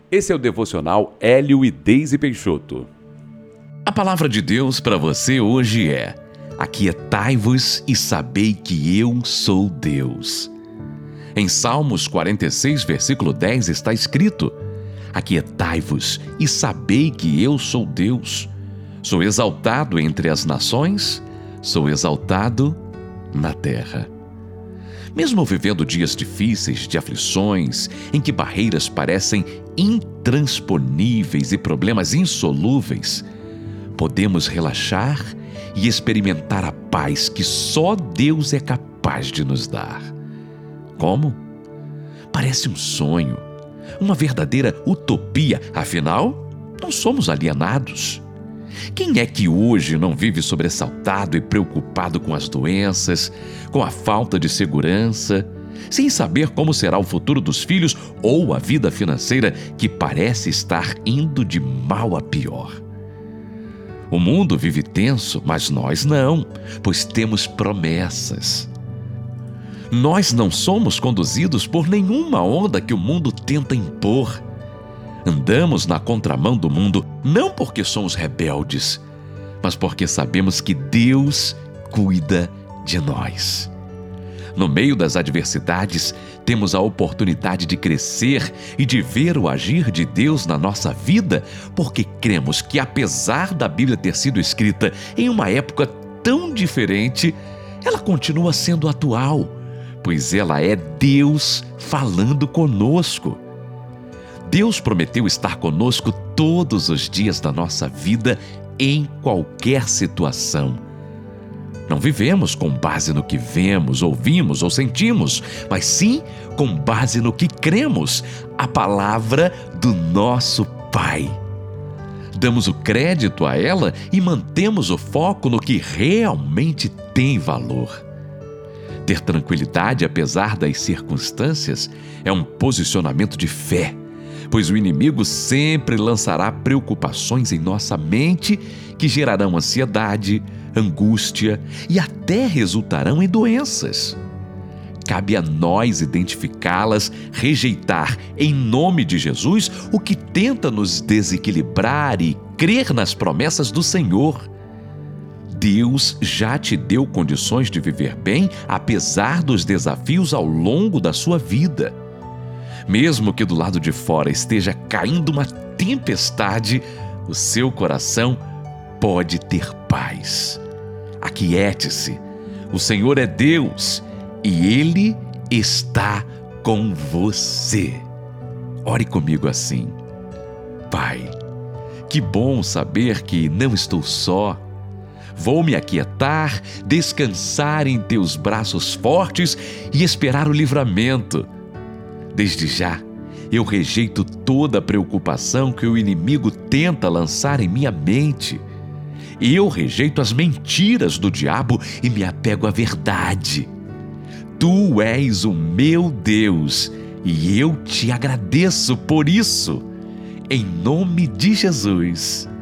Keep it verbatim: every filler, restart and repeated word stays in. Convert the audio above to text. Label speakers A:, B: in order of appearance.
A: Esse é o Devocional Hélio e Deise Peixoto.
B: A palavra de Deus para você hoje é: aquietai-vos e sabei que eu sou Deus. Em Salmos quarenta e seis, versículo dez, está escrito: aquietai-vos e sabei que eu sou Deus. Sou exaltado entre as nações, sou exaltado na terra. Mesmo vivendo dias difíceis, de aflições, em que barreiras parecem intransponíveis e problemas insolúveis, podemos relaxar e experimentar a paz que só Deus é capaz de nos dar. Como? Parece um sonho, uma verdadeira utopia, afinal, não somos alienados. Quem é que hoje não vive sobressaltado e preocupado com as doenças, com a falta de segurança, sem saber como será o futuro dos filhos ou a vida financeira que parece estar indo de mal a pior? O mundo vive tenso, mas nós não, pois temos promessas. Nós não somos conduzidos por nenhuma onda que o mundo tenta impor. Andamos na contramão do mundo não porque somos rebeldes, mas porque sabemos que Deus cuida de nós. No meio das adversidades, temos a oportunidade de crescer e de ver o agir de Deus na nossa vida, porque cremos que, apesar da Bíblia ter sido escrita em uma época tão diferente, ela continua sendo atual, pois ela é Deus falando conosco. Deus prometeu estar conosco todos os dias da nossa vida, em qualquer situação. Não vivemos com base no que vemos, ouvimos ou sentimos, mas sim com base no que cremos, a palavra do nosso Pai. Damos o crédito a ela e mantemos o foco no que realmente tem valor. Ter tranquilidade apesar das circunstâncias é um posicionamento de fé, pois o inimigo sempre lançará preocupações em nossa mente que gerarão ansiedade, angústia e até resultarão em doenças. Cabe a nós identificá-las, rejeitar em nome de Jesus o que tenta nos desequilibrar e crer nas promessas do Senhor. Deus já te deu condições de viver bem, apesar dos desafios ao longo da sua vida. Mesmo que do lado de fora esteja caindo uma tempestade, o seu coração pode ter paz. Aquiete-se, o Senhor é Deus e Ele está com você. Ore comigo assim: Pai, que bom saber que não estou só. Vou me aquietar, descansar em Teus braços fortes e esperar o livramento. Desde já, eu rejeito toda a preocupação que o inimigo tenta lançar em minha mente. Eu rejeito as mentiras do diabo e me apego à verdade. Tu és o meu Deus e eu te agradeço por isso. Em nome de Jesus.